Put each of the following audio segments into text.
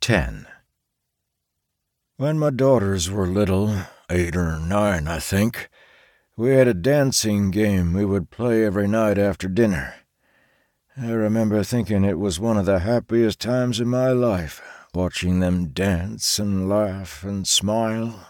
10. When my daughters were little, 8 or 9, I think, we had a dancing game we would play every night after dinner. I remember thinking it was one of the happiest times in my life, watching them dance and laugh and smile.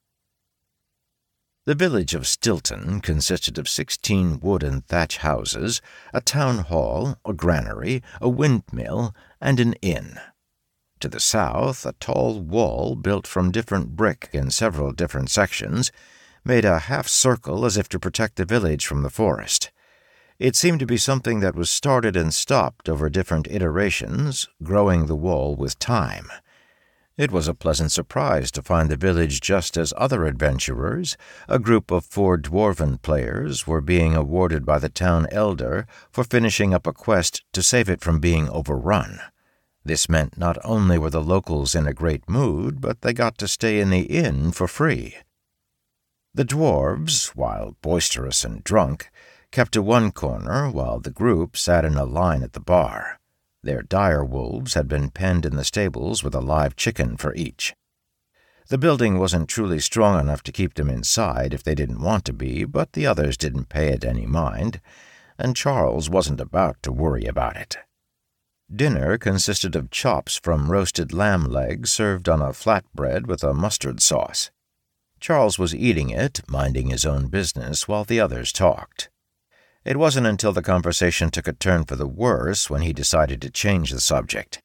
The village of Stilton consisted of 16 wood and thatch houses, a town hall, a granary, a windmill, and an inn. To the south, a tall wall built from different brick in several different sections made a half-circle as if to protect the village from the forest. It seemed to be something that was started and stopped over different iterations, growing the wall with time. It was a pleasant surprise to find the village just as other adventurers, a group of 4 dwarven players, were being awarded by the town elder for finishing up a quest to save it from being overrun. This meant not only were the locals in a great mood, but they got to stay in the inn for free. The dwarves, while boisterous and drunk, kept to one corner while the group sat in a line at the bar. Their dire wolves had been penned in the stables with a live chicken for each. The building wasn't truly strong enough to keep them inside if they didn't want to be, but the others didn't pay it any mind, and Charles wasn't about to worry about it. Dinner consisted of chops from roasted lamb legs served on a flatbread with a mustard sauce. Charles was eating it, minding his own business, while the others talked. It wasn't until the conversation took a turn for the worse when he decided to change the subject.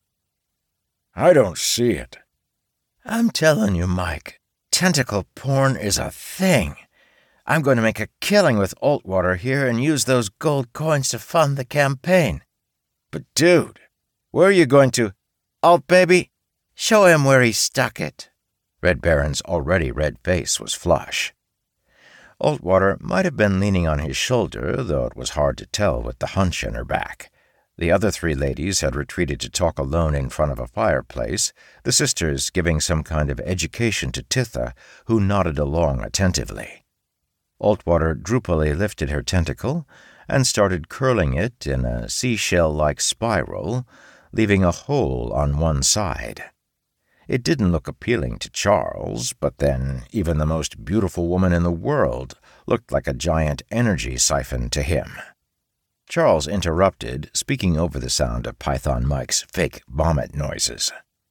I don't see it. I'm telling you, Mike, tentacle porn is a thing. I'm going to make a killing with Altwater here and use those gold coins to fund the campaign. But dude, where are you going to? Alt baby, show him where he stuck it. Red Baron's already red face was flush. Altwater might have been leaning on his shoulder, though it was hard to tell with the hunch in her back. The other 3 ladies had retreated to talk alone in front of a fireplace, the sisters giving some kind of education to Titha, who nodded along attentively. Altwater droopily lifted her tentacle and started curling it in a seashell-like spiral, leaving a hole on one side. It didn't look appealing to Charles, but then even the most beautiful woman in the world looked like a giant energy siphon to him. Charles interrupted, speaking over the sound of Python Mike's fake vomit noises.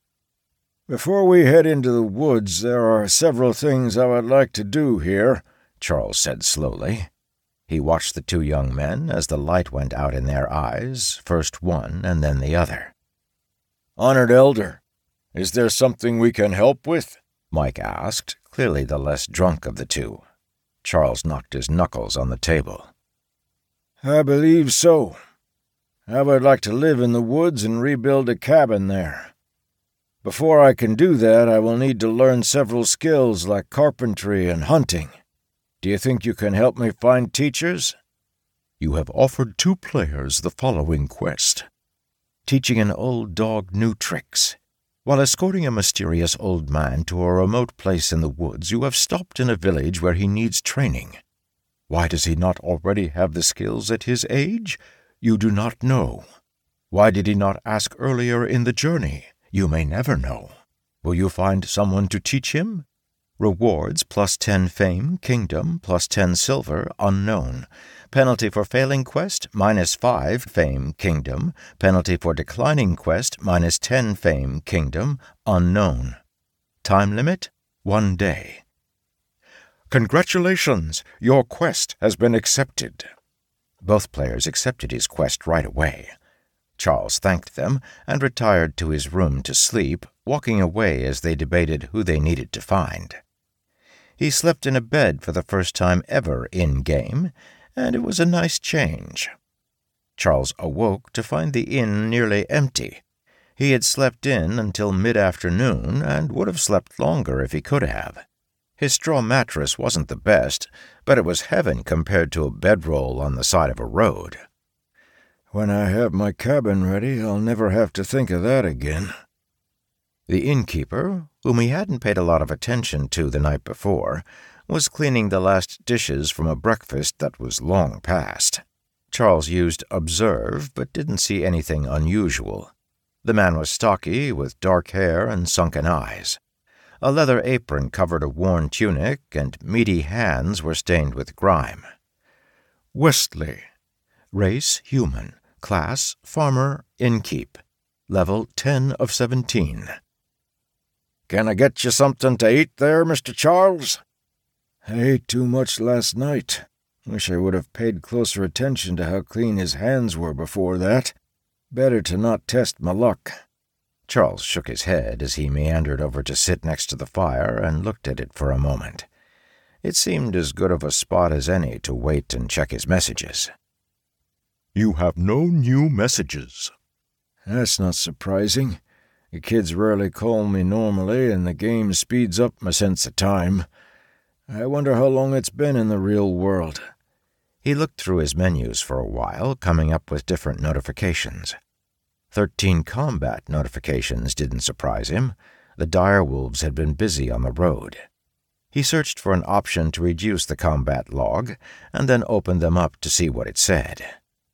Before we head into the woods, there are several things I would like to do here, Charles said slowly. He watched the 2 young men as the light went out in their eyes, first one and then the other. Honored Elder, is there something we can help with? Mike asked, clearly the less drunk of the 2. Charles knocked his knuckles on the table. I believe so. I would like to live in the woods and rebuild a cabin there. Before I can do that, I will need to learn several skills like carpentry and hunting. Do you think you can help me find teachers? You have offered 2 players the following quest. Teaching an old dog new tricks. While escorting a mysterious old man to a remote place in the woods, you have stopped in a village where he needs training. Why does he not already have the skills at his age? You do not know. Why did he not ask earlier in the journey? You may never know. Will you find someone to teach him? Rewards +10 fame, kingdom, +10 silver, unknown. Penalty for failing quest, -5 fame, kingdom. Penalty for declining quest, -10 fame, kingdom, unknown. Time limit, 1 day. Congratulations! Your quest has been accepted. Both players accepted his quest right away. Charles thanked them and retired to his room to sleep, walking away as they debated who they needed to find. He slept in a bed for the first time ever in-game, and it was a nice change. Charles awoke to find the inn nearly empty. He had slept in until mid-afternoon and would have slept longer if he could have. His straw mattress wasn't the best, but it was heaven compared to a bedroll on the side of a road. When I have my cabin ready, I'll never have to think of that again. The innkeeper, whom he hadn't paid a lot of attention to the night before, was cleaning the last dishes from a breakfast that was long past. Charles used observe, but didn't see anything unusual. The man was stocky, with dark hair and sunken eyes. A leather apron covered a worn tunic, and meaty hands were stained with grime. Westley. Race, human. Class, farmer, innkeep. Level 10 of 17. "Can I get you something to eat there, Mr. Charles?" "I ate too much last night. Wish I would have paid closer attention to how clean his hands were before that. Better to not test my luck." Charles shook his head as he meandered over to sit next to the fire and looked at it for a moment. It seemed as good of a spot as any to wait and check his messages. "You have no new messages." "That's not surprising. The kids rarely call me normally, and the game speeds up my sense of time. I wonder how long it's been in the real world." He looked through his menus for a while, coming up with different notifications. 13 combat notifications didn't surprise him. The direwolves had been busy on the road. He searched for an option to reduce the combat log, and then opened them up to see what it said.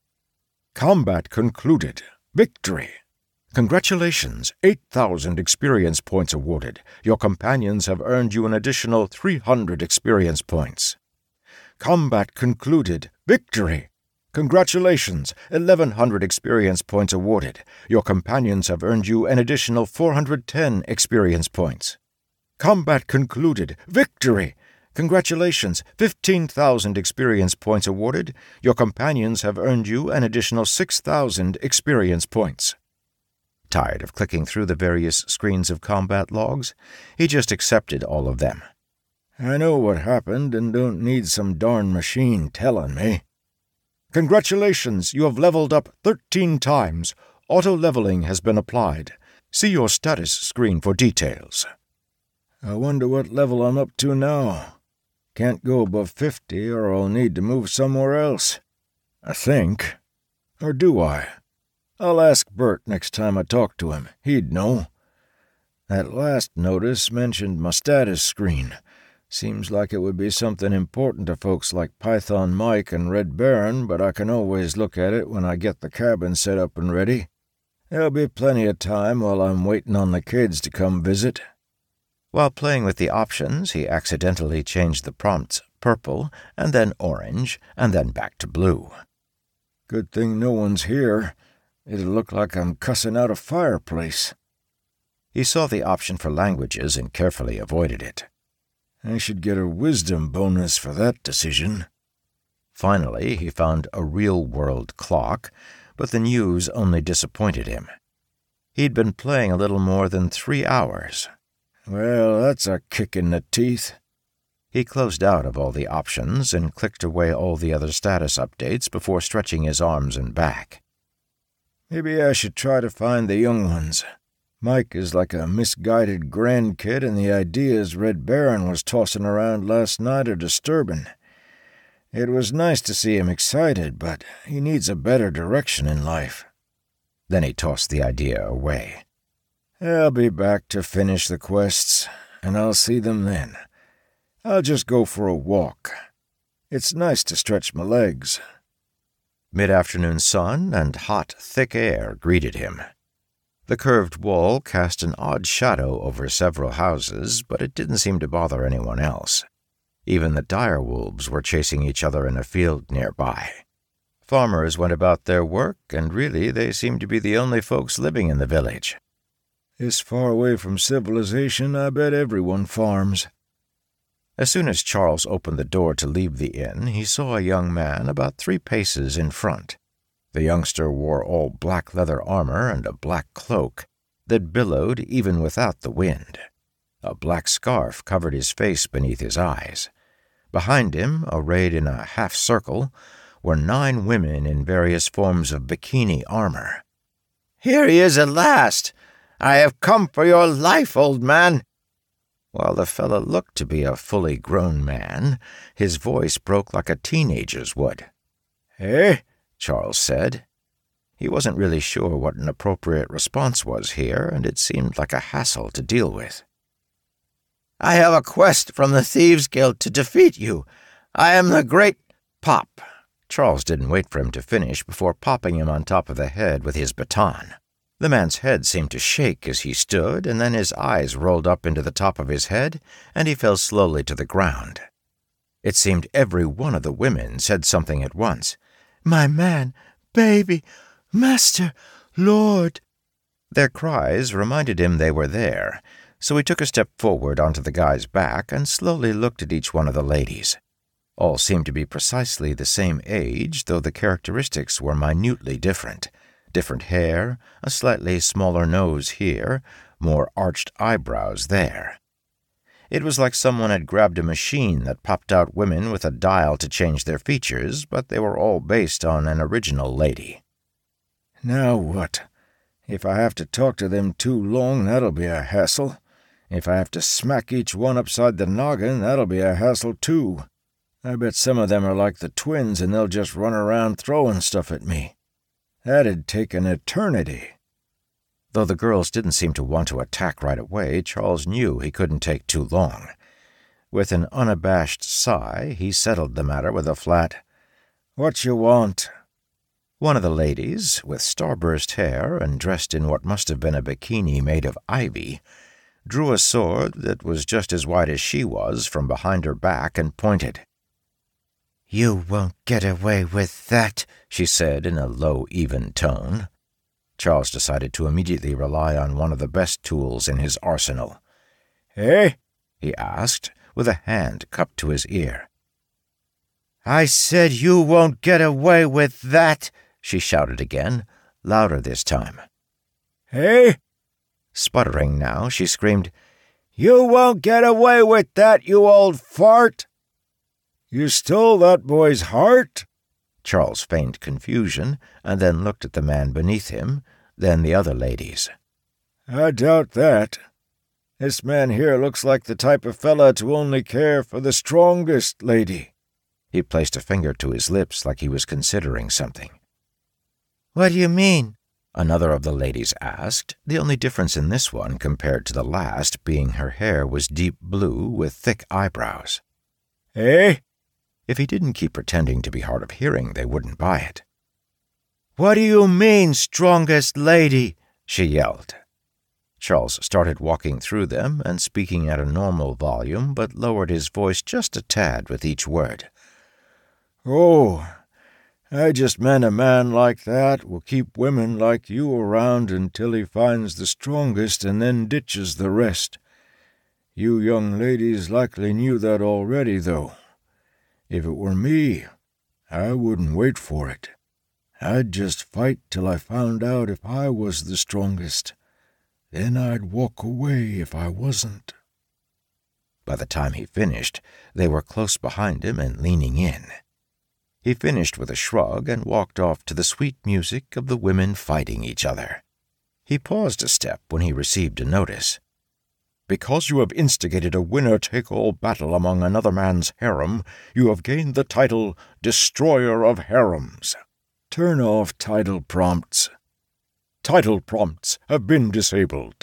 "Combat concluded. Victory. Congratulations, 8,000 experience points awarded. Your companions have earned you an additional 300 experience points. Combat concluded. Victory. Congratulations, 1,100 experience points awarded. Your companions have earned you an additional 410 experience points. Combat concluded. Victory. Congratulations, 15,000 experience points awarded. Your companions have earned you an additional 6,000 experience points." Tired of clicking through the various screens of combat logs, he just accepted all of them. "I know what happened and don't need some darn machine telling me." "Congratulations, you have leveled up 13 times. Auto-leveling has been applied. See your status screen for details." "I wonder what level I'm up to now. Can't go above 50 or I'll need to move somewhere else. I think. Or do I? I'll ask Bert next time I talk to him. He'd know. That last notice mentioned my status screen. Seems like it would be something important to folks like Python Mike and Red Baron, but I can always look at it when I get the cabin set up and ready. There'll be plenty of time while I'm waiting on the kids to come visit." While playing with the options, he accidentally changed the prompts purple, and then orange, and then back to blue. "Good thing no one's here. It'll look like I'm cussing out a fireplace." He saw the option for languages and carefully avoided it. I should get a wisdom bonus for that decision. Finally, he found a real-world clock, but the news only disappointed him. He'd been playing a little more than 3 hours. Well, that's a kick in the teeth. He closed out of all the options and clicked away all the other status updates before stretching his arms and back. Maybe I should try to find the young ones. Mike is like a misguided grandkid, and the ideas Red Baron was tossing around last night are disturbing. It was nice to see him excited, but he needs a better direction in life. Then he tossed the idea away. I'll be back to finish the quests, and I'll see them then. I'll just go for a walk. It's nice to stretch my legs. Mid-afternoon sun and hot, thick air greeted him. The curved wall cast an odd shadow over several houses, but it didn't seem to bother anyone else. Even the direwolves were chasing each other in a field nearby. Farmers went about their work, and really they seemed to be the only folks living in the village. This far away from civilization, I bet everyone farms. As soon as Charles opened the door to leave the inn, he saw a young man about 3 paces in front. The youngster wore all black leather armor and a black cloak that billowed even without the wind. A black scarf covered his face beneath his eyes. Behind him, arrayed in a half-circle, were 9 women in various forms of bikini armor. "Here he is at last! I have come for your life, old man!" While the fellow looked to be a fully grown man, his voice broke like a teenager's would. "Eh?" Charles said. He wasn't really sure what an appropriate response was here, and it seemed like a hassle to deal with. "I have a quest from the Thieves' Guild to defeat you. I am the great Pop. Charles didn't wait for him to finish before popping him on top of the head with his baton. The man's head seemed to shake as he stood, and then his eyes rolled up into the top of his head, and he fell slowly to the ground. It seemed every one of the women said something at once. "My man, baby, master, Lord." Their cries reminded him they were there, so he took a step forward onto the guy's back and slowly looked at each one of the ladies. All seemed to be precisely the same age, though the characteristics were minutely different. Different hair, a slightly smaller nose here, more arched eyebrows there. It was like someone had grabbed a machine that popped out women with a dial to change their features, but they were all based on an original lady. "Now what? If I have to talk to them too long, that'll be a hassle. If I have to smack each one upside the noggin, that'll be a hassle too. I bet some of them are like the twins and they'll just run around throwing stuff at me. That'd take an eternity." Though the girls didn't seem to want to attack right away, Charles knew he couldn't take too long. With an unabashed sigh, he settled the matter with a flat, "What you want?" One of the ladies, with starburst hair and dressed in what must have been a bikini made of ivy, drew a sword that was just as wide as she was from behind her back and pointed. "You won't get away with that," she said in a low, even tone. Charles decided to immediately rely on one of the best tools in his arsenal. "Eh?" he asked, with a hand cupped to his ear. "I said you won't get away with that," she shouted again, louder this time. "Eh?" Sputtering now, she screamed, "You won't get away with that, you old fart! You stole that boy's heart?" Charles feigned confusion, and then looked at the man beneath him, then the other ladies. "I doubt that. This man here looks like the type of fella to only care for the strongest lady." He placed a finger to his lips like he was considering something. "What do you mean?" another of the ladies asked, the only difference in this one compared to the last being her hair was deep blue with thick eyebrows. "Eh?" If he didn't keep pretending to be hard of hearing, they wouldn't buy it. "What do you mean, strongest lady?" she yelled. Charles started walking through them and speaking at a normal volume, but lowered his voice just a tad with each word. "Oh, I just meant a man like that will keep women like you around until he finds the strongest and then ditches the rest. You young ladies likely knew that already, though. If it were me, I wouldn't wait for it. I'd just fight till I found out if I was the strongest. Then I'd walk away if I wasn't." By the time he finished, they were close behind him and leaning in. He finished with a shrug and walked off to the sweet music of the women fighting each other. He paused a step when he received a notice. "Because you have instigated a winner-take-all battle among another man's harem, you have gained the title Destroyer of Harems." "Turn off title prompts." "Title prompts have been disabled."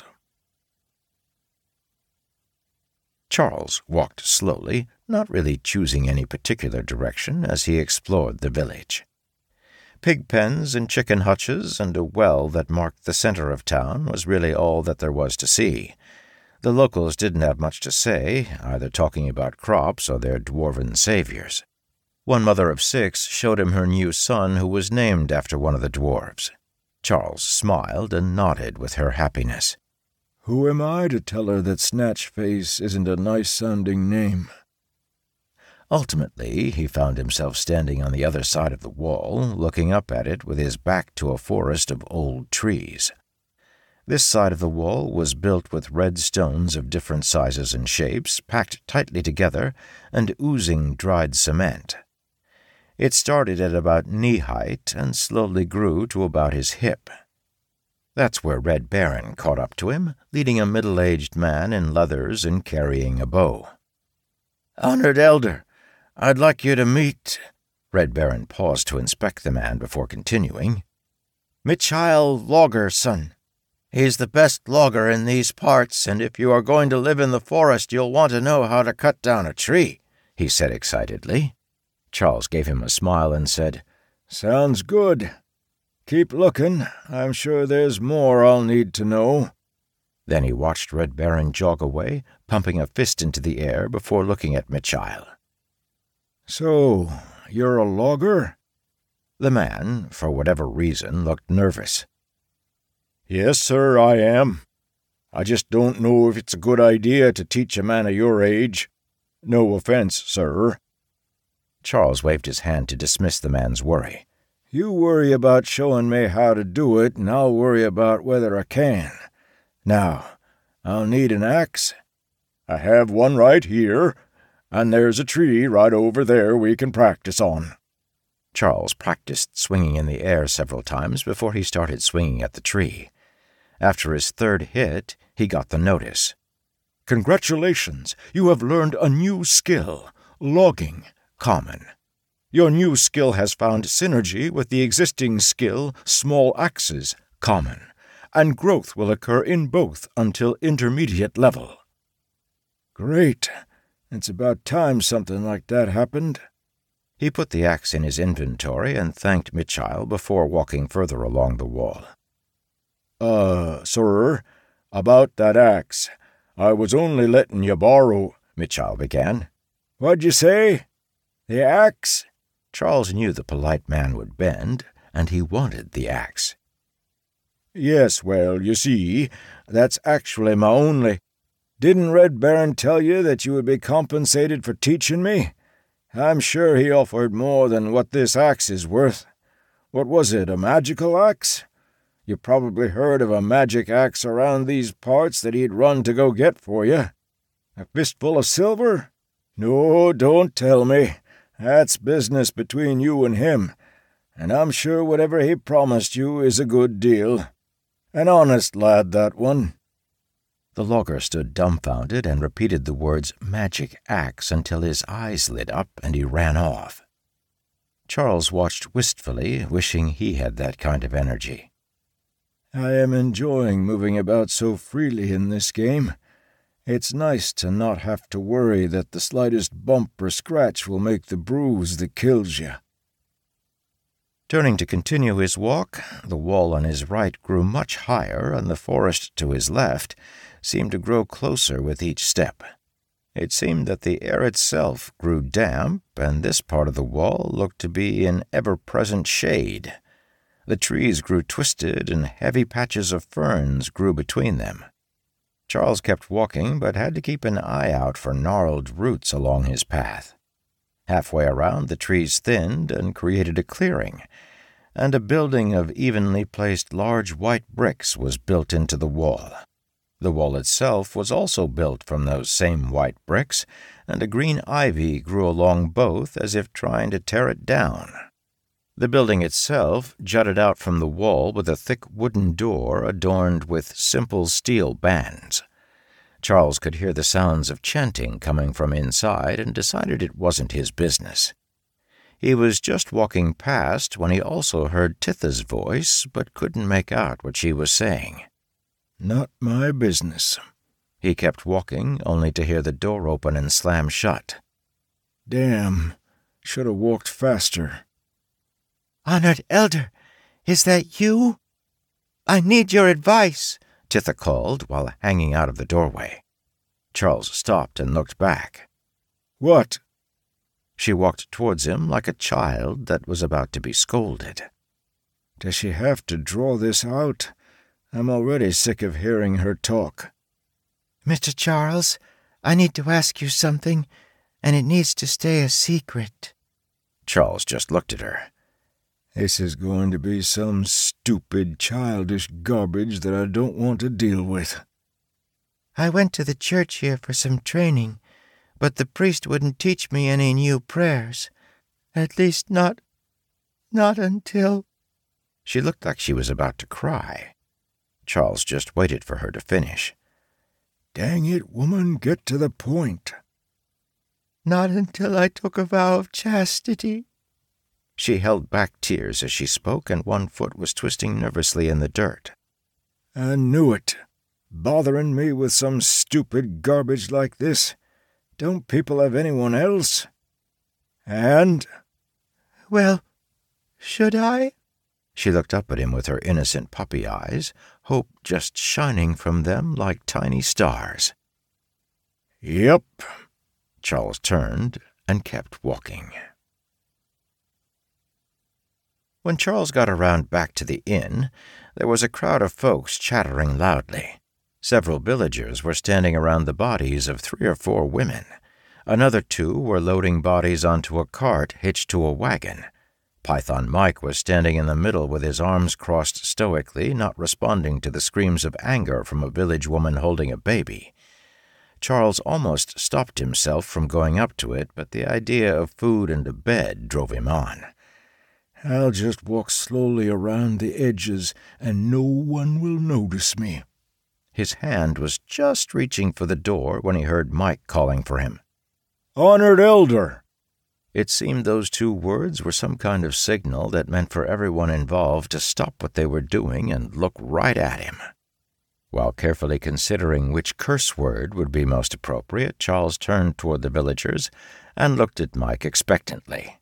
Charles walked slowly, not really choosing any particular direction as he explored the village. Pig pens and chicken hutches and a well that marked the center of town was really all that there was to see. The locals didn't have much to say, either talking about crops or their dwarven saviors. One mother of 6 showed him her new son who was named after one of the dwarves. Charles smiled and nodded with her happiness. "Who am I to tell her that Snatchface isn't a nice-sounding name?" Ultimately, he found himself standing on the other side of the wall, looking up at it with his back to a forest of old trees. This side of the wall was built with red stones of different sizes and shapes, packed tightly together and oozing dried cement. It started at about knee-height and slowly grew to about his hip. That's where Red Baron caught up to him, leading a middle-aged man in leathers and carrying a bow. "Honored Elder, I'd like you to meet—" Red Baron paused to inspect the man before continuing. "Michael Loggerson. He's the best logger in these parts, and if you are going to live in the forest, you'll want to know how to cut down a tree," he said excitedly. Charles gave him a smile and said, "Sounds good." Keep looking. I'm sure there's more I'll need to know." Then he watched Red Baron jog away, pumping a fist into the air before looking at Mitchile. "So, you're a logger?" The man, for whatever reason, looked nervous. "Yes, sir, I am. I just don't know if it's a good idea to teach a man of your age. No offense, sir." Charles waved his hand to dismiss the man's worry. "You worry about showing me how to do it, and I'll worry about whether I can. Now, I'll need an axe." "I have one right here, and there's a tree right over there we can practice on." Charles practiced swinging in the air several times before he started swinging at the tree. After his third hit, he got the notice. "Congratulations, you have learned a new skill, logging, common. Your new skill has found synergy with the existing skill, small axes, common, and growth will occur in both until intermediate level." "Great. It's about time something like that happened." He put the axe in his inventory and thanked Mitchile before walking further along the wall. Sir, about that axe. I was only letting you borrow," Mitchile began. "What'd you say? The axe?" Charles knew the polite man would bend, and he wanted the axe. "Yes, well, you see, that's actually my only—" "Didn't Red Baron tell you that you would be compensated for teaching me? I'm sure he offered more than what this axe is worth. What was it, a magical axe? You probably heard of a magic axe around these parts that he'd run to go get for you. A fistful of silver? No, don't tell me. That's business between you and him, and I'm sure whatever he promised you is a good deal. An honest lad, that one." The logger stood dumbfounded and repeated the words magic axe until his eyes lit up and he ran off. Charles watched wistfully, wishing he had that kind of energy. "I am enjoying moving about so freely in this game. It's nice to not have to worry that the slightest bump or scratch will make the bruise that kills you." Turning to continue his walk, the wall on his right grew much higher, and the forest to his left seemed to grow closer with each step. It seemed that the air itself grew damp, and this part of the wall looked to be in ever-present shade. The trees grew twisted, and heavy patches of ferns grew between them. Charles kept walking, but had to keep an eye out for gnarled roots along his path. Halfway around, the trees thinned and created a clearing, and a building of evenly placed large white bricks was built into the wall. The wall itself was also built from those same white bricks, and a green ivy grew along both as if trying to tear it down. The building itself jutted out from the wall with a thick wooden door adorned with simple steel bands. Charles could hear the sounds of chanting coming from inside and decided it wasn't his business. He was just walking past when he also heard Titha's voice, but couldn't make out what she was saying. "Not my business." He kept walking, only to hear the door open and slam shut. "Damn, should have walked faster." "Honored Elder, is that you? I need your advice," Titha called while hanging out of the doorway. Charles stopped and looked back. "What?" She walked towards him like a child that was about to be scolded. "Does she have to draw this out? I'm already sick of hearing her talk." "Mr. Charles, I need to ask you something, and it needs to stay a secret." Charles just looked at her. "This is going to be some stupid, childish garbage that I don't want to deal with." "I went to the church here for some training, but the priest wouldn't teach me any new prayers. At least not until—" She looked like she was about to cry. Charles just waited for her to finish. "Dang it, woman, get to the point." "Not until I took a vow of chastity." She held back tears as she spoke, and one foot was twisting nervously in the dirt. "I knew it. Bothering me with some stupid garbage like this. Don't people have anyone else?" "And?" "Well, should I?" She looked up at him with her innocent puppy eyes, hope just shining from them like tiny stars. "Yep." Charles turned and kept walking. When Charles got around back to the inn, there was a crowd of folks chattering loudly. Several villagers were standing around the bodies of 3 or 4 women. Another 2 were loading bodies onto a cart hitched to a wagon. Python Mike was standing in the middle with his arms crossed stoically, not responding to the screams of anger from a village woman holding a baby. Charles almost stopped himself from going up to it, but the idea of food and a bed drove him on. "I'll just walk slowly around the edges, and no one will notice me." His hand was just reaching for the door when he heard Mike calling for him. "Honored Elder!" It seemed those 2 words were some kind of signal that meant for everyone involved to stop what they were doing and look right at him. While carefully considering which curse word would be most appropriate, Charles turned toward the villagers and looked at Mike expectantly.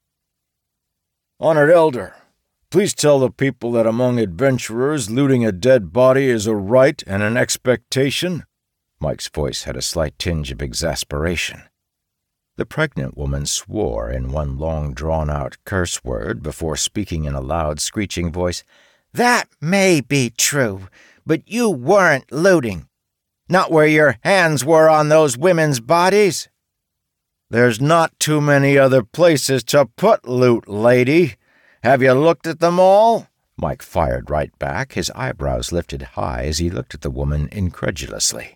"Honored Elder, please tell the people that among adventurers looting a dead body is a right and an expectation." Mike's voice had a slight tinge of exasperation. The pregnant woman swore in one long drawn-out curse word before speaking in a loud, screeching voice. "That may be true, but you weren't looting. Not where your hands were on those women's bodies." "There's not too many other places to put loot, lady. Have you looked at them all?" Mike fired right back, his eyebrows lifted high as he looked at the woman incredulously.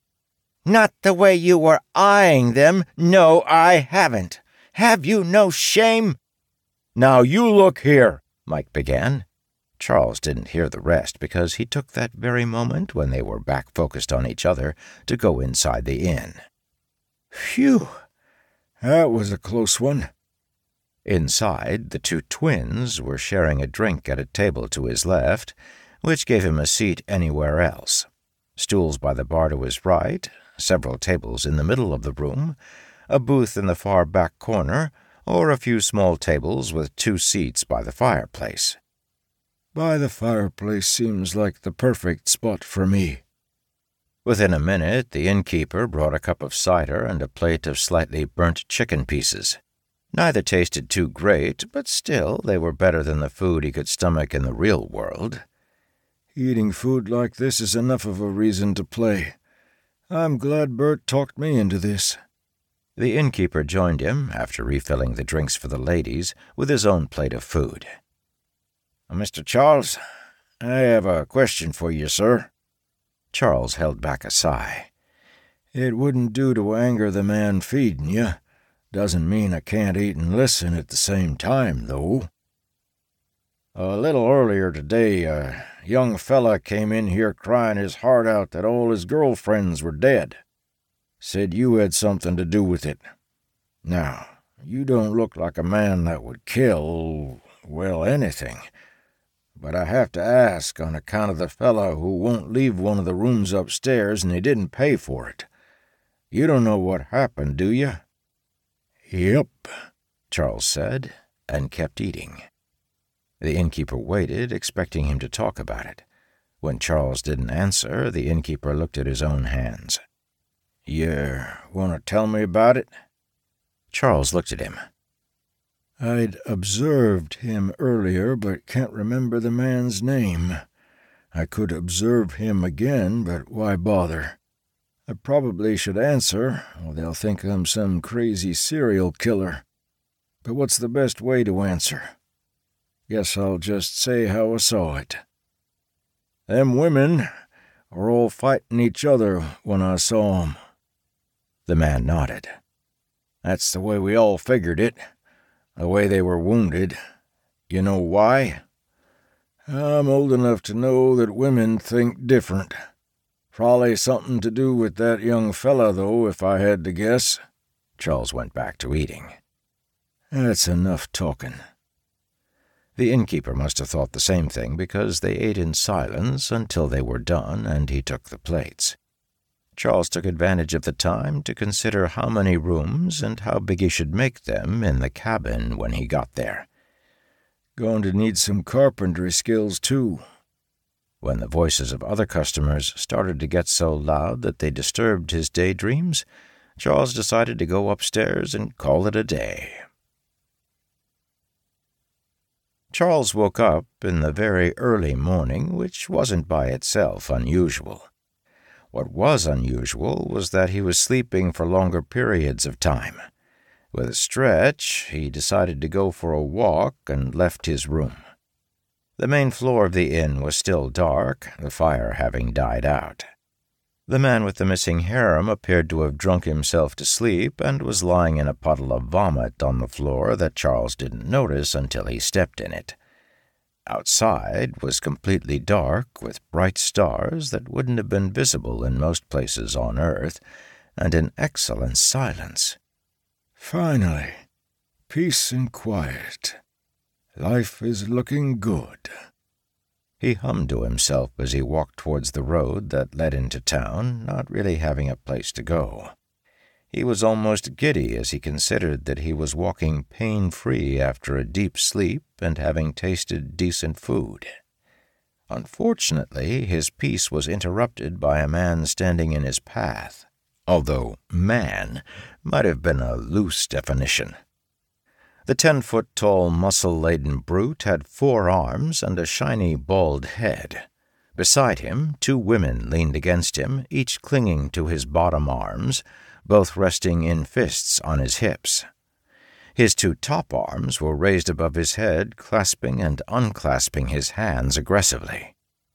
"Not the way you were eyeing them. No, I haven't. Have you no shame?" "Now you look here," Mike began. Charles didn't hear the rest because he took that very moment when they were back focused on each other to go inside the inn. "Phew, that was a close one." Inside, the 2 twins were sharing a drink at a table to his left, which gave him a seat anywhere else. Stools by the bar to his right, several tables in the middle of the room, a booth in the far back corner, or a few small tables with 2 seats by the fireplace. "By the fireplace seems like the perfect spot for me." Within a minute, the innkeeper brought a cup of cider and a plate of slightly burnt chicken pieces. Neither tasted too great, but still they were better than the food he could stomach in the real world. "Eating food like this is enough of a reason to play. I'm glad Bert talked me into this." The innkeeper joined him, after refilling the drinks for the ladies, with his own plate of food. "Mr. Charles, I have a question for you, sir." Charles held back a sigh. "It wouldn't do to anger the man feeding you. Doesn't mean I can't eat and listen at the same time, though. A little earlier today, a young fella came in here crying his heart out that all his girlfriends were dead. Said you had something to do with it. Now, you don't look like a man that would kill, well, anything. But I have to ask on account of the fella who won't leave one of the rooms upstairs and he didn't pay for it. You don't know what happened, do you?" "Yep," Charles said, and kept eating. The innkeeper waited, expecting him to talk about it. When Charles didn't answer, the innkeeper looked at his own hands. "You want to tell me about it?" Charles looked at him. "I'd observed him earlier, but can't remember the man's name. I could observe him again, but why bother? I probably should answer, or they'll think I'm some crazy serial killer. But what's the best way to answer? Guess I'll just say how I saw it. Them women are all fighting each other when I saw 'em." The man nodded. "That's the way we all figured it. The way they were wounded. You know why? I'm old enough to know that women think different. Probably something to do with that young fella, though, if I had to guess." Charles went back to eating. "That's enough talking." The innkeeper must have thought the same thing because they ate in silence until they were done and he took the plates. Charles took advantage of the time to consider how many rooms and how big he should make them in the cabin when he got there. Going to need some carpentry skills, too." When the voices of other customers started to get so loud that they disturbed his daydreams, Charles decided to go upstairs and call it a day. Charles woke up in the very early morning, which wasn't by itself unusual. What was unusual was that he was sleeping for longer periods of time. With a stretch, he decided to go for a walk and left his room. The main floor of the inn was still dark, the fire having died out. The man with the missing harem appeared to have drunk himself to sleep and was lying in a puddle of vomit on the floor that Charles didn't notice until he stepped in it. Outside was completely dark, with bright stars that wouldn't have been visible in most places on Earth, and an excellent silence. "Finally, peace and quiet. Life is looking good," he hummed to himself as he walked towards the road that led into town, not really having a place to go. He was almost giddy as he considered that he was walking pain-free after a deep sleep and having tasted decent food. Unfortunately, his peace was interrupted by a man standing in his path, although "man" might have been a loose definition. The 10-foot-tall, muscle-laden brute had 4 arms and a shiny, bald head. Beside him, 2 women leaned against him, each clinging to his bottom arms, both resting in fists on his hips. His 2 top arms were raised above his head, clasping and unclasping his hands aggressively.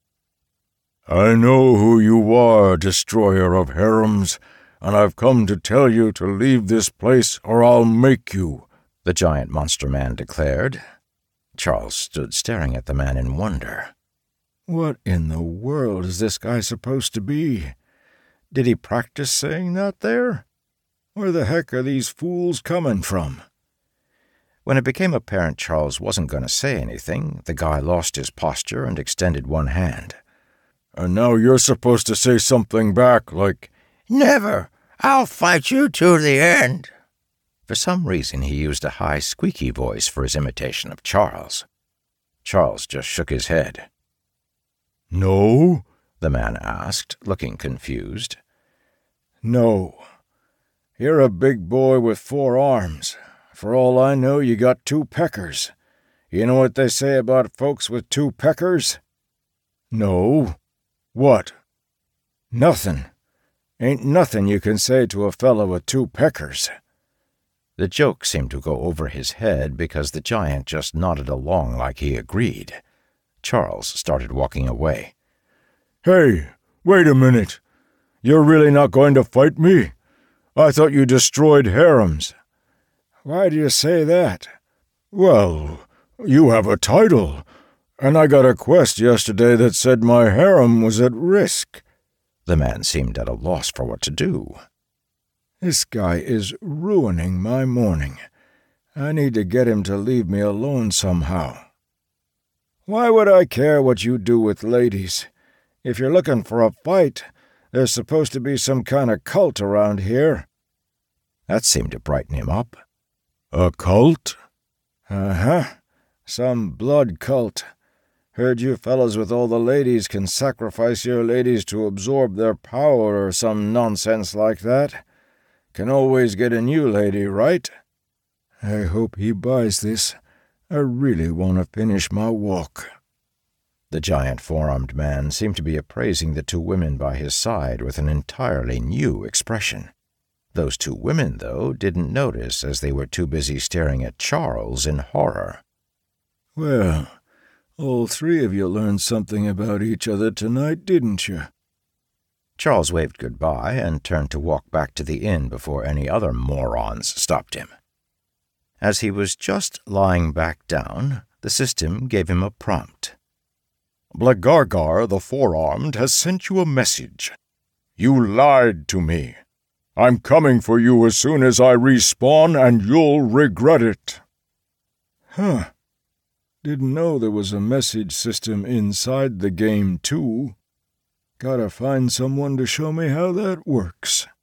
"I know who you are, destroyer of harems, and I've come to tell you to leave this place or I'll make you," the giant monster man declared. Charles stood staring at the man in wonder. What in the world is this guy supposed to be? Did he practice saying that there? Where the heck are these fools coming from? When it became apparent Charles wasn't going to say anything, the guy lost his posture and extended one hand. "And now you're supposed to say something back, like, 'Never! I'll fight you to the end!'" For some reason he used a high, squeaky voice for his imitation of Charles. Charles just shook his head. "No?" the man asked, looking confused. "No. You're a big boy with 4 arms. For all I know, you got 2 peckers. You know what they say about folks with 2 peckers?" "No. What?" "Nothing. Ain't nothing you can say to a fellow with 2 peckers." The joke seemed to go over his head because the giant just nodded along like he agreed. Charles started walking away. "Hey, wait a minute. You're really not going to fight me? I thought you destroyed harems." "Why do you say that?" "Well, you have a title, and I got a quest yesterday that said my harem was at risk." The man seemed at a loss for what to do. "This guy is ruining my morning. I need to get him to leave me alone somehow." "Why would I care what you do with ladies? If you're looking for a fight, there's supposed to be some kind of cult around here." That seemed to brighten him up. "A cult?" "Uh-huh. Some blood cult. Heard you fellas with all the ladies can sacrifice your ladies to absorb their power or some nonsense like that. Can always get a new lady, right? I hope he buys this. I really want to finish my walk." The giant 4-armed man seemed to be appraising the 2 women by his side with an entirely new expression. Those 2 women, though, didn't notice as they were too busy staring at Charles in horror. "Well, all 3 of you learned something about each other tonight, didn't you?" Charles waved goodbye and turned to walk back to the inn before any other morons stopped him. As he was just lying back down, the system gave him a prompt. "Blagargar the 4-armed has sent you a message. You lied to me. I'm coming for you as soon as I respawn, and you'll regret it." "Huh. Didn't know there was a message system inside the game, too. Gotta find someone to show me how that works."